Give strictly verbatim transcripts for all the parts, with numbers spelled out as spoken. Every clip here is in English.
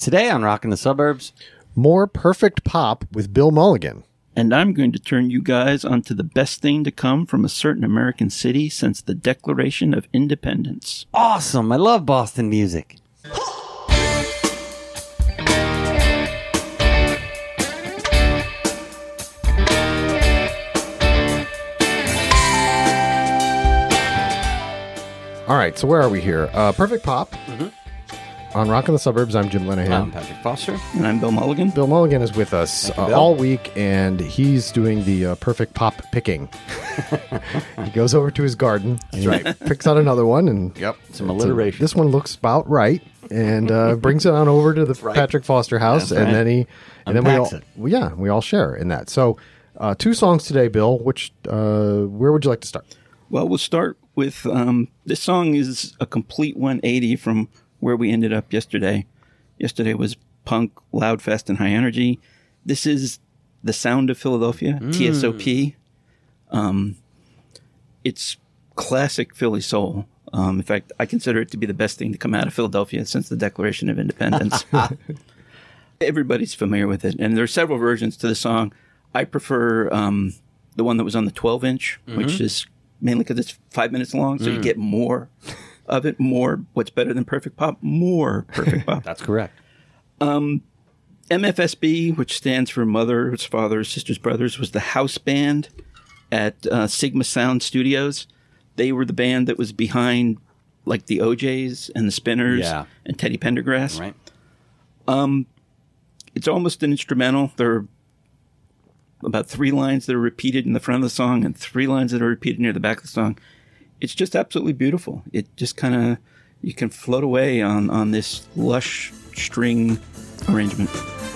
Today on Rockin' the Suburbs, more Perfect Pop with Bill Mulligan. And I'm going to turn you guys onto the best thing to come from a certain American city since the Declaration of Independence. Awesome. I love Boston music. All right, so where are we here? Uh, Perfect Pop. Mm-hmm. On Rockin' the Suburbs, I'm Jim Lenahan. I'm Patrick Foster. And I'm Bill Mulligan. Bill Mulligan is with us uh, all week, and he's doing the uh, Perfect Pop picking. He goes over to his garden. That's right. Picks out another one. and Yep, some alliteration. A, this one looks about right, and uh, brings it on over to the right. Patrick Foster house, That's and right. then he, and Unpacks then we all, it. well, yeah, we all share in that. So, uh, two songs today, Bill. Which, uh, where would you like to start? Well, we'll start with um, this song is a complete one eighty from where we ended up yesterday. Yesterday was punk, loud, fast, and high energy. This is The Sound of Philadelphia, Mm. T S O P. Um, it's classic Philly soul. Um, in fact, I consider it to be the best thing to come out of Philadelphia since the Declaration of Independence. Everybody's familiar with it, and there are several versions to the song. I prefer um, the one that was on the twelve inch, mm-hmm. which is mainly because it's five minutes long, so mm. you get more of it, more what's better than Perfect Pop, more Perfect Pop. That's correct. Um, M F S B, which stands for Mothers, Fathers, Sisters, Brothers, was the house band at uh, Sigma Sound Studios. They were the band that was behind like the O Js and the Spinners yeah. and Teddy Pendergrass. Right. Um, it's almost an instrumental. There are about three lines that are repeated in the front of the song and three lines that are repeated near the back of the song. It's just absolutely beautiful. It just kind of, you can float away on, on this lush string arrangement.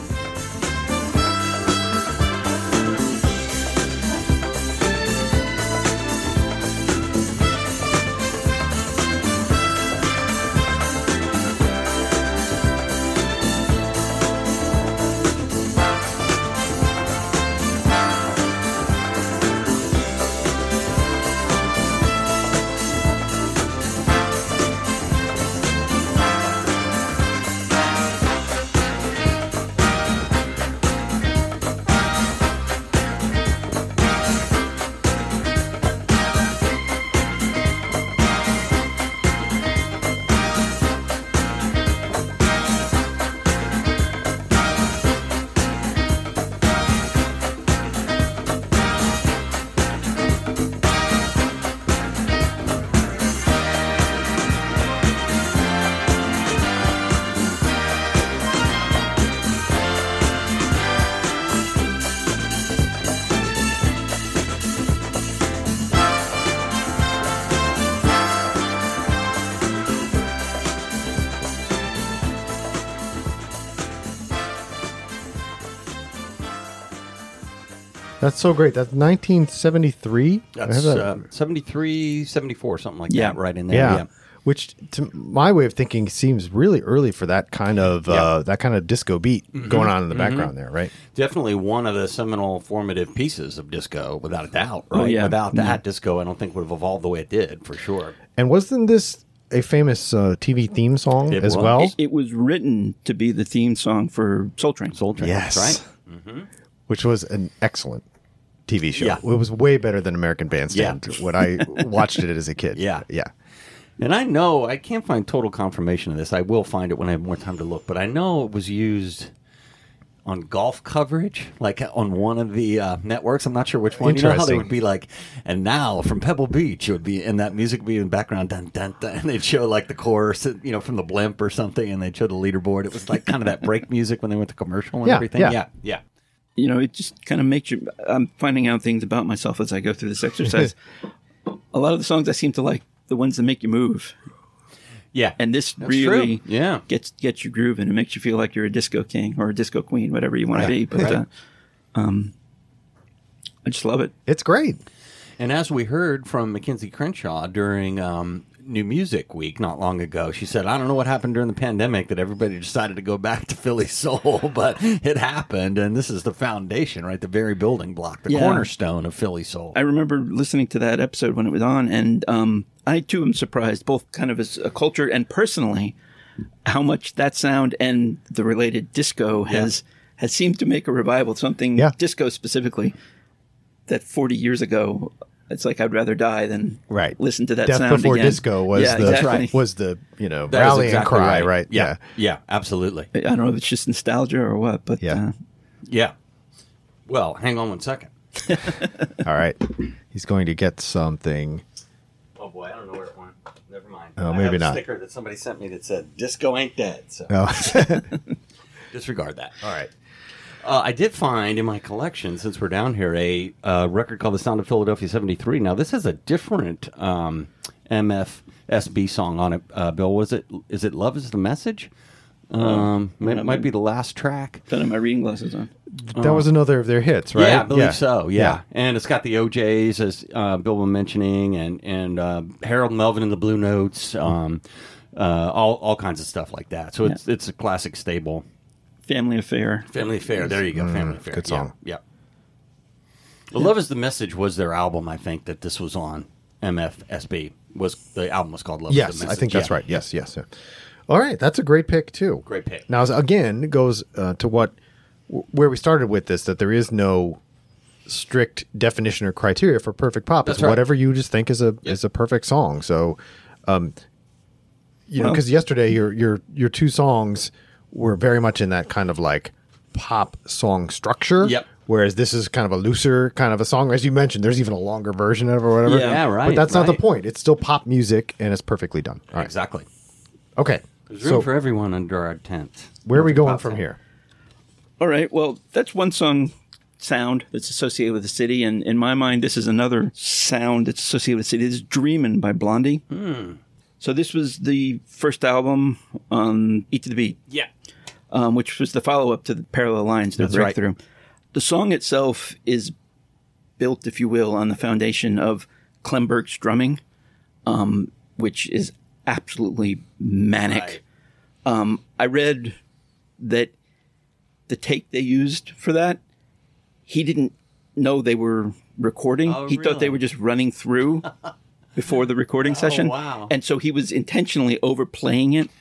That's so great. That's nineteen seventy-three. That's uh, seventy-three, seventy-four, something like yeah. that, right in there. Yeah. yeah. Which, to my way of thinking, seems really early for that kind of yeah. uh, that kind of disco beat mm-hmm. going on in the mm-hmm. background there, right? Definitely one of the seminal formative pieces of disco, without a doubt. Right? Oh, yeah. Without that, yeah. disco, I don't think would have evolved the way it did, for sure. And wasn't this a famous uh, T V theme song It as was. well? It, it was written to be the theme song for Soul Train. Soul Train, yes. that's right. Mm-hmm. Which was an excellent T V show. Yeah. It was way better than American Bandstand Yeah. when I watched it as a kid. Yeah. Yeah. And I know, I can't find total confirmation of this. I will find it when I have more time to look. But I know it was used on golf coverage, like on one of the uh, networks. I'm not sure which one. You know how they would be like, and now from Pebble Beach, it would be, and that music would be in the background, dun, dun, dun, and they'd show like the chorus, you know, from the blimp or something, and they'd show the leaderboard. It was like kind of that break music when they went to commercial and Yeah, everything. yeah. Yeah, yeah. You know, it just kind of makes you, I'm finding out things about myself as I go through this exercise. A lot of the songs I seem to like, the ones that make you move. Yeah. And this That's really true. Yeah. gets gets you grooving. It makes you feel like you're a disco king or a disco queen, whatever you want Right. to be. But Right. uh, um, I just love it. It's great. And as we heard from Mackenzie Crenshaw during um, New Music Week not long ago, she said, I don't know what happened during the pandemic that everybody decided to go back to Philly soul, but it happened. And this is the foundation, right? The very building block, the Yeah. cornerstone of Philly soul. I remember listening to that episode when it was on, and um, I too am surprised, both kind of as a culture and personally, how much that sound and the related disco has yeah. has seemed to make a revival. Something yeah. disco specifically that forty years ago, it's like I'd rather die than right. listen to that Death sound before again. disco was yeah, the exactly. was the you know that rallying exactly cry, right? right? Yeah. yeah, yeah, absolutely. I don't know if it's just nostalgia or what, but yeah, uh, yeah. Well, hang on one second. All right, he's going to get something. Oh boy, I don't know where it went. Never mind. Oh, I maybe have a not. sticker that somebody sent me that said "Disco ain't dead." So oh. disregard that. All right. Uh, I did find in my collection, since we're down here, a uh, record called "The Sound of Philadelphia seventy-three." Now, this has a different um, M F S B song on it. Uh, Bill, was it? Is it "Love Is the Message"? Um, Oh, might, yeah, might be the last track. don't have my reading glasses on. That was another of their hits, right? Yeah, I believe yeah. so. Yeah. Yeah. and it's got the O Js as uh, Bill was mentioning, and and uh, Harold Melvin and the Blue Notes, um, uh, all all kinds of stuff like that. So it's it's a classic stable. Family Affair. Family Affair. There you go. Mm, Family Affair. good song. Yeah. yeah. Love Is the Message was their album. I think that this was on M F S B. Was the album was called Love Yes, Is the Message? I think that's Yeah. right. Yes, yes. yeah. All right, that's a great pick too. Great pick. Now, as- again, it goes uh, to what where we started with this, that there is no strict definition or criteria for perfect pop. That's It's right. whatever you just think is a Yep. is a perfect song. So, um, you know, Well- because yesterday your your your two songs were very much in that kind of like pop song structure. Yep. Whereas this is kind of a looser kind of a song, as you mentioned. There's even a longer version of it or whatever. Yeah. Yeah, right. But that's not the right. point. It's still pop music, and it's perfectly done. All right. Exactly. Okay. There's room So for everyone under our tent. where are we Perfect going pop from tent. here? All right. Well, that's one song sound that's associated with the city. And in my mind, this is another sound that's associated with the city. This is Dreamin' by Blondie. Hmm. So this was the first album on Eat to the Beat, Yeah. um, which was the follow-up to the Parallel Lines, their That's right. breakthrough. The song itself is built, if you will, on the foundation of Klemberg's drumming, um, which is absolutely manic. Right. Um, I read that the take they used for that, he didn't know they were recording. Oh, he thought they really? were just running through before the recording session. wow. And so he was intentionally overplaying it,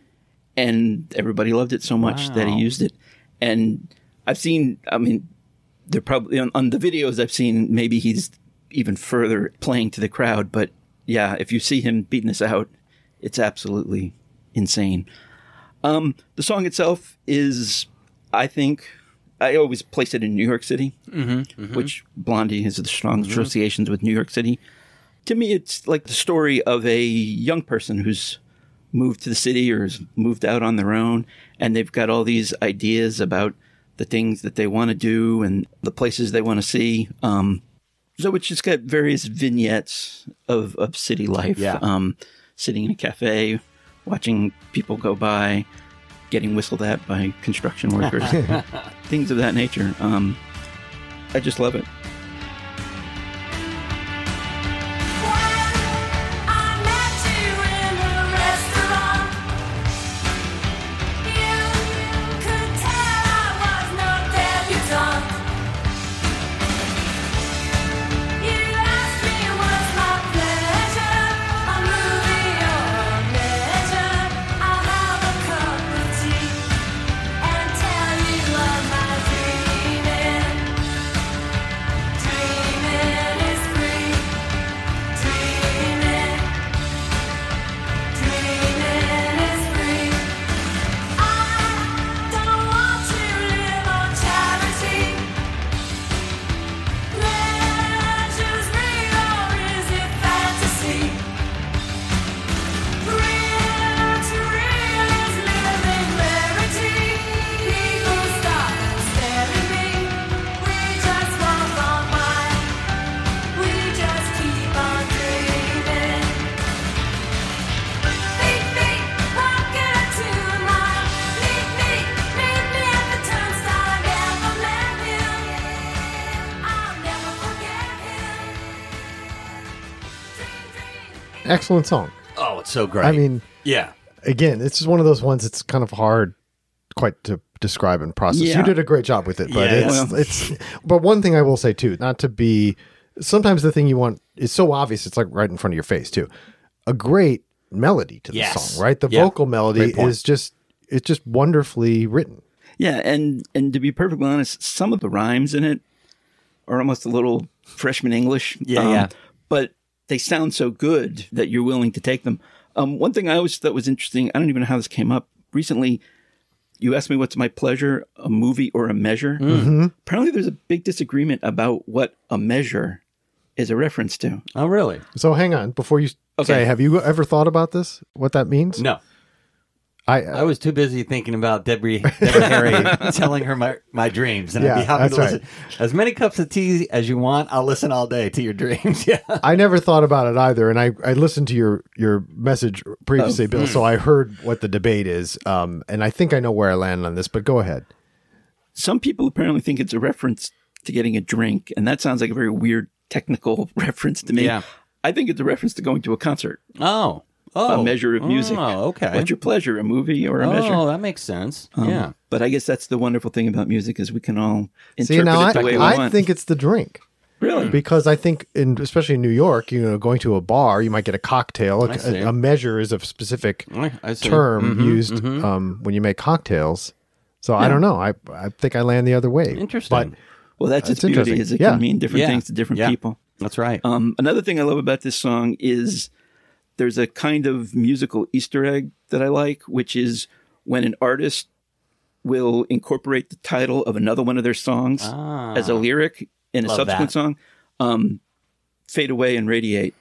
and everybody loved it so much that he Wow. used it. And I've seen, I mean, they're probably on, on the videos I've seen, maybe he's even further playing to the crowd. But yeah, if you see him beating this out, it's absolutely insane. Um, the song itself is, I think, I always place it in New York City, Mm-hmm, mm-hmm. which Blondie has the strong associations with New York City. To me, it's like the story of a young person who's moved to the city or has moved out on their own, and they've got all these ideas about the things that they want to do and the places they want to see. Um, so it's just got various vignettes of, of city life. Yeah. Um, sitting in a cafe, watching people go by, getting whistled at by construction workers, things of that nature. Um, I just love it. Excellent song. Oh, it's so great. I mean, yeah. again, it's just one of those ones that's kind of hard quite to describe and process. Yeah. You did a great job with it, but Yeah, it's, well. it's, but one thing I will say too, not to be, sometimes the thing you want is so obvious, it's like right in front of your face too. A great melody to the Yes. song, right? The Yeah. vocal melody Great point. is just it's just wonderfully written. Yeah, and and to be perfectly honest, some of the rhymes in it are almost a little freshman English. Yeah, yeah. But they sound so good that you're willing to take them. Um, one thing I always thought was interesting, I don't even know how this came up. Recently, you asked me what's my pleasure, a movie or a measure. Mm-hmm. Apparently there's a big disagreement about what a measure is a reference to. Oh, really? So hang on, before you Okay. say, have you ever thought about this? What that means? No. I, I was too busy thinking about Debbie, Debbie Harry telling her my, my dreams. And I'd Yeah, be happy that's to right. listen. As many cups of tea as you want, I'll listen all day to your dreams. Yeah. I never thought about it either, and I, I listened to your, your message previously, Oh. Bill, so I heard what the debate is, um, and I think I know where I land on this, but go ahead. Some people apparently think it's a reference to getting a drink, and that sounds like a very weird technical reference to me. Yeah. I think it's a reference to going to a concert, Oh. Oh. a measure of music. Oh, okay. What's your pleasure, a movie or a oh, measure? that makes sense. Um, yeah. But I guess that's the wonderful thing about music is we can all interpret See, now it the I, way we I want. think it's the drink. Really? Because I think, in especially in New York, you know, going to a bar, you might get a cocktail. I see. A, a measure is a specific I, I see. term Mhm, used mhm. Um, when you make cocktails. So I Yeah. don't know. I I think I land the other way. Interesting. But Well, that's its That's beauty interesting. is it Yeah. can mean different Yeah. things to different Yeah. people. That's right. Um, another thing I love about this song is there's a kind of musical Easter egg that I like, which is when an artist will incorporate the title of another one of their songs Ah. as a lyric in a Love subsequent that. song. Um, Fade Away and Radiate,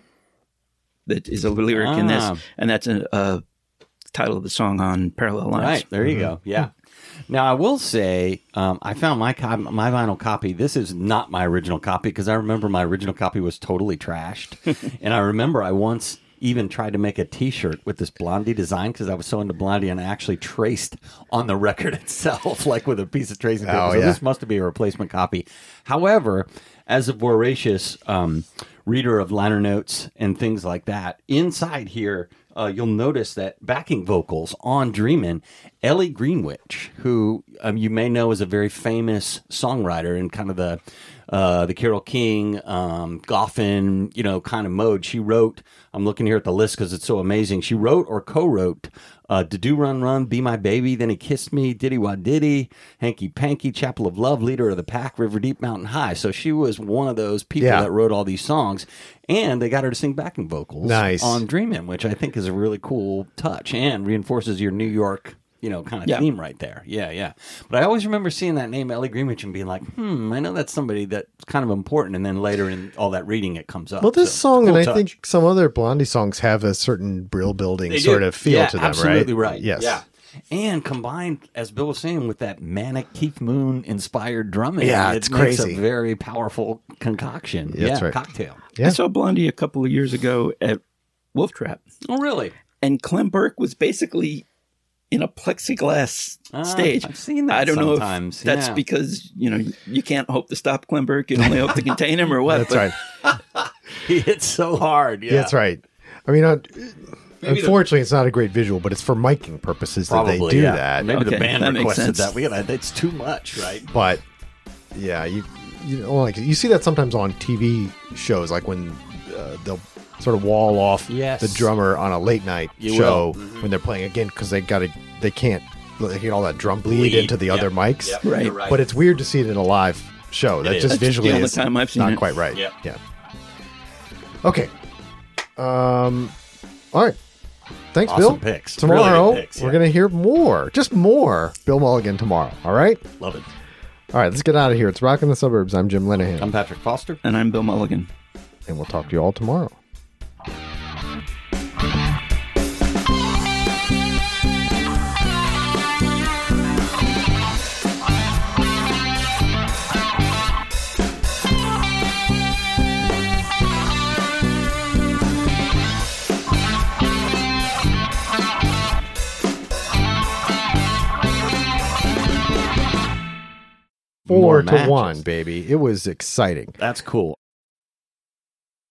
that is a lyric in this, Ah. and that's a, a title of the song on Parallel Lines. Right. There you go. Yeah. Now, I will say, um, I found my co- my vinyl copy. This is not my original copy because I remember my original copy was totally trashed. And I remember I once even tried to make a T-shirt with this Blondie design because I was so into Blondie, and I actually traced on the record itself, like with a piece of tracing paper. Oh, so yeah. this must be a replacement copy. However, as a voracious um, reader of liner notes and things like that, inside here, uh, you'll notice that backing vocals on Dreamin', Ellie Greenwich, who um, you may know is a very famous songwriter in kind of the uh, the Carole King, um, Goffin, you know, kind of mode. She wrote, I'm looking here at the list because it's so amazing. She wrote or co-wrote uh, To Do Run Run, Be My Baby, Then He Kissed Me, Diddy Wah Diddy, Hanky Panky, Chapel of Love, Leader of the Pack, River Deep, Mountain High. So she was one of those people Yeah. that wrote all these songs, and they got her to sing backing vocals Nice. on Dreamin', which I think is a really cool touch and reinforces your New York, you know, kind of Yeah. theme right there. Yeah, yeah. But I always remember seeing that name, Ellie Greenwich, and being like, hmm, I know that's somebody that's kind of important. And then later in all that reading, it comes up. well, this So, song cool and I touch. think some other Blondie songs have a certain brill building They sort do. of feel Yeah, to them, absolutely right? right. Yes. Yeah. And combined, as Bill was saying, with that manic Keith Moon inspired drumming, Yeah, it it's makes crazy. a very powerful concoction. Yeah, that's yeah, right. cocktail. Yeah. I saw Blondie a couple of years ago at Wolf Trap, Oh, really? and Clem Burke was basically in a plexiglass Ah, stage. I've seen that I don't sometimes, know if that's yeah. because you know you can't hope to stop Clem Burke; you only hope to contain him, or what. That's but right. He hits so hard. Yeah, That's right. I mean, uh, the- unfortunately, it's not a great visual, but it's for miking purposes that they do yeah. that. Maybe the Okay, band that makes requested sense. that. We gotta, it's too much, right? But yeah, you you know, like you see that sometimes on T V shows, like when uh, they'll sort of wall off Yes. the drummer on a late night You show will. Mm-hmm. when they're playing again because they got to they can't they get all that drum bleed, Bleed. into the Yep. other mics. Yep, Right. you're right. But it's weird to see it in a live show. That is. just That's visually the only is time I've seen not it. quite right. Yep. Yeah. Okay. Um. All right. Thanks, Awesome Bill. picks. Tomorrow Really good picks, we're yeah. going to hear more, just more Bill Mulligan tomorrow. All right. Love it. All right. Let's get out of here. It's Rockin' the Suburbs. I'm Jim Lenahan, I'm Patrick Foster. and I'm Bill Mulligan. and we'll talk to you all tomorrow. Four More to matches. one, baby. It was exciting. That's cool.